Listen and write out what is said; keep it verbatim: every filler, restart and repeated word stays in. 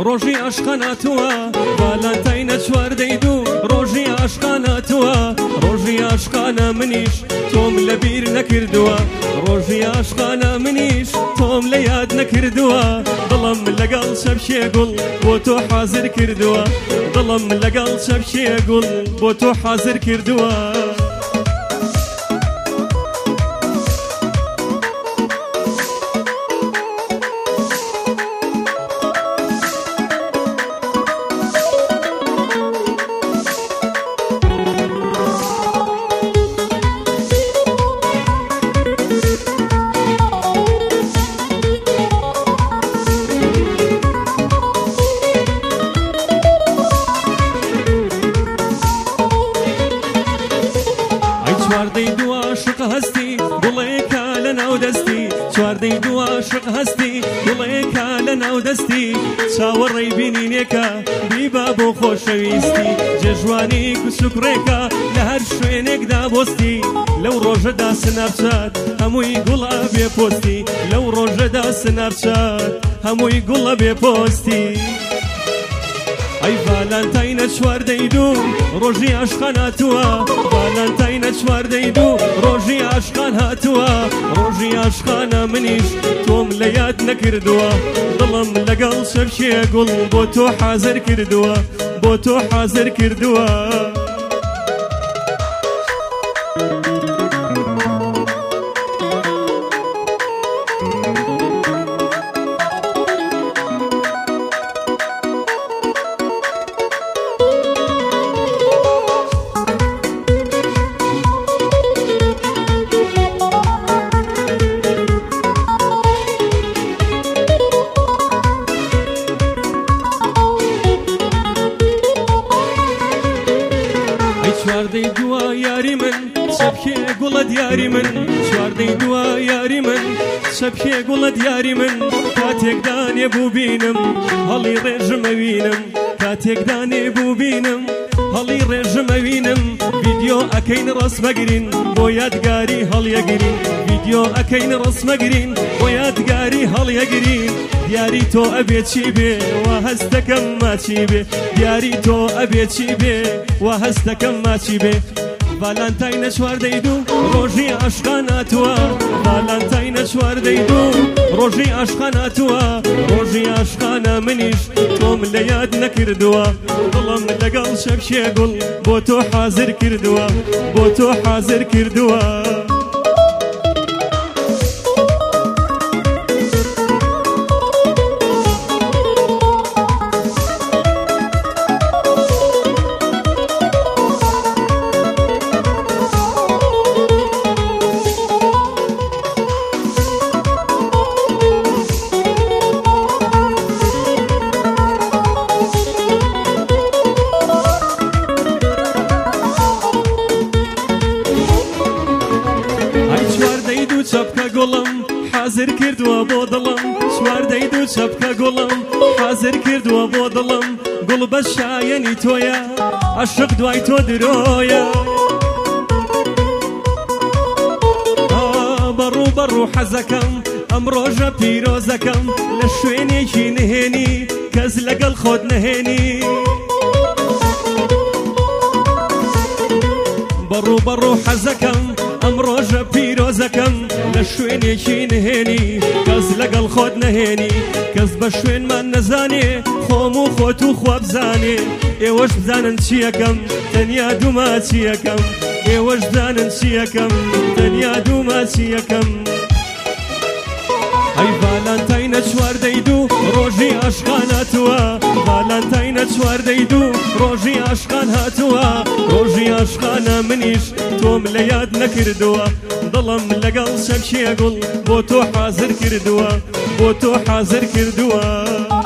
ڕۆژی عاشقاناتوە ڤالانتاینە چواردەی دوو ڕۆژی عاشقاناتوە ڕۆژی عاشقانە منیش تۆم لە بیر نەکردووە ڕۆژی عاشقانە منیش تۆم لە یاد نەکردووە دڵم لەگەڵ شەبشێ گوڵ بۆ تۆ حازر کردووە دڵم لەگەڵ شەبشێ گوڵ بۆ تۆ حازر کردووە چواردەی دوو عاشق هەستی گوڵەیەکە لە ناو دەستی چواردەی دوو عاشق هەستی گوڵەیەکە لە ناو دەستی چاوەڕێی بینینێکە بیبا بۆ خۆشەویستی جێژوانی کوچوکڕێکە لە هەر شوێنێکدا بۆستی لەو ڕۆژەدا سناپچات هەمووی گوڵە بێ پۆستی لەو ڕۆژەدا سناپچات هەمووی گوڵە بێ پۆستی ئەی ڤالانتاینە چواردەی دوو ڕۆژی عاشقان هاتووە ڤالانتاینە چواردەی دوو ڕۆژی عاشقان هاتووە ڕۆژی عاشقانە منیش تۆم لە یاد نەکردووە دڵم لەگەڵ شەبشێ گوڵ بۆ تۆ حازر کردووە بۆ تۆ حازر کردووە چواردەی دووە یاری من شەبکێ گوڵە دیاری من چواردەی دووە یاری من شەبکێ گوڵە دیاری من کاتێکدا نێبوو بینم هەڵی ڕێژمەوینم کاتێکدا نێبوو بینم هەڵی ڕێژمەوینم ڤیدیۆ ئەکەین ڕەسمەگرین بۆ یادگاری هەڵیەگرین ڤیدیۆ ئەکەین ڕەسمەگرین بۆ یادگاری هەڵیەگرین دیاری تۆ ئەبێ چی بێ وا هەستەکەم ماچی بێ دیاری تۆ ئەبێ چی بێ وا هەستەکەم ماچی بێ ڤالانتاینە چواردەی دوو ڕۆژی عاشقان هاتووە ڤالانتاینە چواردەی دوو ڕۆژی عاشقان هاتووە ڕۆژی عاشقانە منیش تۆم لە یاد نەکردووە دڵم لەگەڵ شەبشێ گوڵ بۆ تۆ حازر کردووە بۆ تۆ حازر کردووە چەپکە گوڵم حازر کردووە بۆ دڵم چواردەی دوو چەپکە گوڵم حازر کردووە بۆ دڵم گوڵ بە شایەنی تۆیە عاشق دوای تۆ درۆیە بەڕوو بەڕوو حەزەکەم ئەم ڕۆژە پیرۆزەکەم لە شوێنێکی نهێنی کەس لەگەڵ خۆت نەهێنی بەڕوو بەڕوو حەزەکەم ئەم ڕۆژە پیرۆزەکەم لە شوێنێکی نهێنی کەس لەگەڵ خۆت نەهێنی کەس بە شوێنمان نەزانێ خۆم و خۆت و خوا بزانێ ئێوەش بزانن چیەکەم تەنیا دووما چیەکەم ئێوەش بزانن چیەکەم تەنیا دووما چیەکەم ئەی ڤالانتاینە چواردەی دوو ڕۆژی عاشقان هاتووە ڤالانتاینە چواردەی دوو ڕۆژی عاشقان هاتووە ڕۆژی عاشقانە منیش تۆم لە یاد نەکردووە دڵم لەگەڵ شەبشێ گوڵ بۆ تۆ حازر کردووە بۆ تۆ حازر کردووە